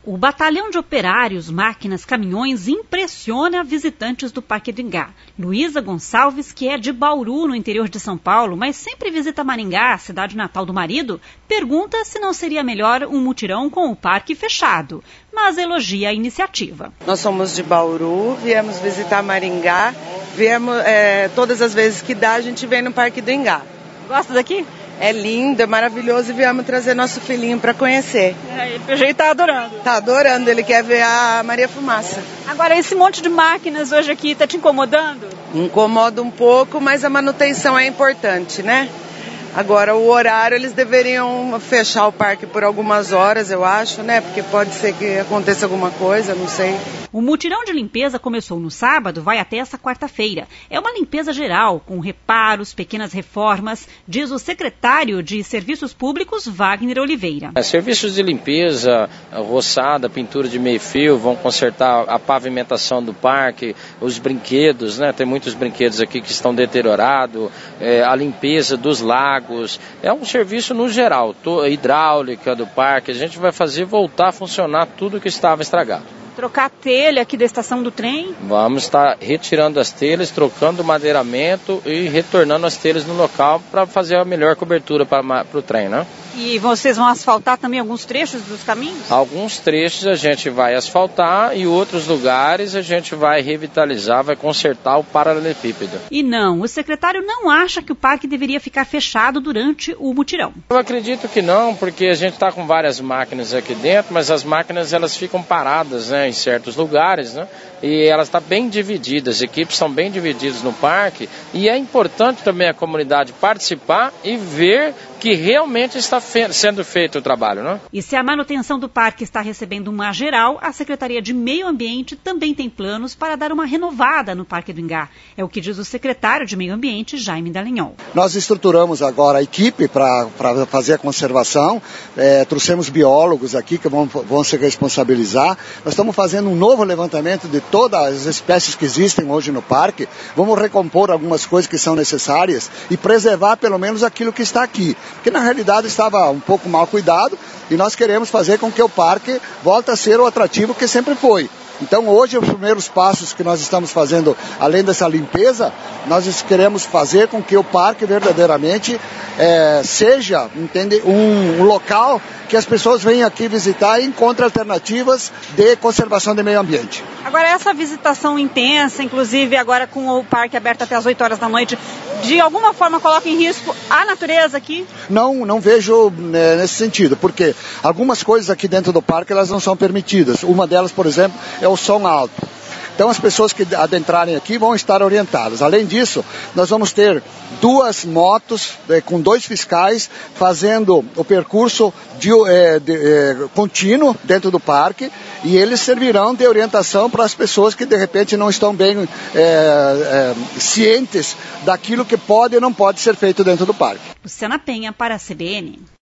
O batalhão de operários, máquinas, caminhões impressiona visitantes do Parque do Ingá. Luísa Gonçalves, que é de Bauru, no interior de São Paulo, mas sempre visita Maringá, cidade natal do marido, pergunta se não seria melhor um mutirão com o parque fechado, mas elogia a iniciativa. Nós somos de Bauru, viemos visitar Maringá, todas as vezes que dá a gente vem no Parque do Ingá. Gosta daqui? É lindo, é maravilhoso e viemos trazer nosso filhinho para conhecer. Ele pelo jeito tá adorando. Tá adorando, ele quer ver a Maria Fumaça. Agora, esse monte de máquinas hoje aqui tá te incomodando? Incomoda um pouco, mas a manutenção é importante, né? Agora, o horário, eles deveriam fechar o parque por algumas horas, eu acho, né? Porque pode ser que aconteça alguma coisa, não sei. O mutirão de limpeza começou no sábado, vai até essa quarta-feira. É uma limpeza geral, com reparos, pequenas reformas, diz o secretário de Serviços Públicos, Wagner Oliveira. Serviços de limpeza, roçada, pintura de meio-fio, vão consertar a pavimentação do parque, os brinquedos, né? Tem muitos brinquedos aqui que estão deteriorados, a limpeza dos lagos. É um serviço no geral, hidráulica do parque, a gente vai fazer voltar a funcionar tudo que estava estragado. Trocar a telha aqui da estação do trem? Vamos estar retirando as telhas, trocando o madeiramento e retornando as telhas no local para fazer a melhor cobertura para o trem, né? E vocês vão asfaltar também alguns trechos dos caminhos? Alguns trechos a gente vai asfaltar e outros lugares a gente vai revitalizar, vai consertar o paralelepípedo. E não, o secretário não acha que o parque deveria ficar fechado durante o mutirão. Eu acredito que não, porque a gente está com várias máquinas aqui dentro, mas as máquinas elas ficam paradas, né, em certos lugares, né? E elas estão bem divididas, as equipes estão bem divididas no parque e é importante também a comunidade participar e ver que realmente está sendo feito o trabalho, né? E se a manutenção do parque está recebendo uma geral, a Secretaria de Meio Ambiente também tem planos para dar uma renovada no Parque do Ingá. É o que diz o secretário de Meio Ambiente, Jaime Dallagnol. Nós estruturamos agora a equipe para fazer a conservação, trouxemos biólogos aqui que vão se responsabilizar. Nós estamos fazendo um novo levantamento de todas as espécies que existem hoje no parque, vamos recompor algumas coisas que são necessárias e preservar pelo menos aquilo que está aqui, porque na realidade estava um pouco mal cuidado e nós queremos fazer com que o parque volte a ser o atrativo que sempre foi. Então hoje os primeiros passos que nós estamos fazendo, além dessa limpeza, nós queremos fazer com que o parque verdadeiramente seja, um local que as pessoas venham aqui visitar e encontrem alternativas de conservação do meio ambiente. Agora essa visitação intensa, inclusive agora com o parque aberto até as 8 horas da noite, de alguma forma coloca em risco a natureza aqui? Não vejo nesse sentido, porque algumas coisas aqui dentro do parque elas não são permitidas. Uma delas, por exemplo, é o som alto. Então as pessoas que adentrarem aqui vão estar orientadas. Além disso, nós vamos ter 2 motos com 2 fiscais fazendo o percurso contínuo dentro do parque e eles servirão de orientação para as pessoas que de repente não estão bem cientes daquilo que pode e não pode ser feito dentro do parque. Luciana Penha para a CBN.